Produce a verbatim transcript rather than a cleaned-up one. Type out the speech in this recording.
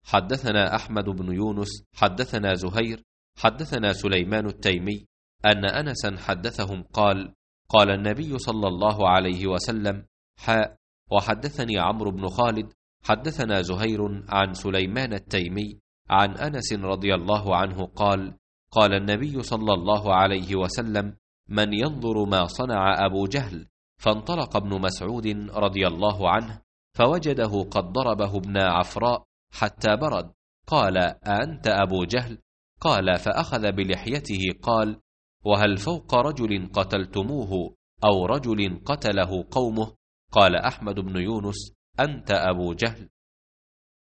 حدثنا أحمد بن يونس حدثنا زهير حدثنا سليمان التيمي أن أنسا حدثهم قال قال النبي صلى الله عليه وسلم حاء وحدثني عمرو بن خالد حدثنا زهير عن سليمان التيمي عن أنس رضي الله عنه قال قال النبي صلى الله عليه وسلم من ينظر ما صنع أبو جهل. فانطلق ابن مسعود رضي الله عنه فوجده قد ضربه ابن عفراء حتى برد. قال أأنت أبو جهل؟ قال فأخذ بلحيته قال وهل فوق رجل قتلتموه أو رجل قتله قومه؟ قال أحمد بن يونس أنت أبو جهل.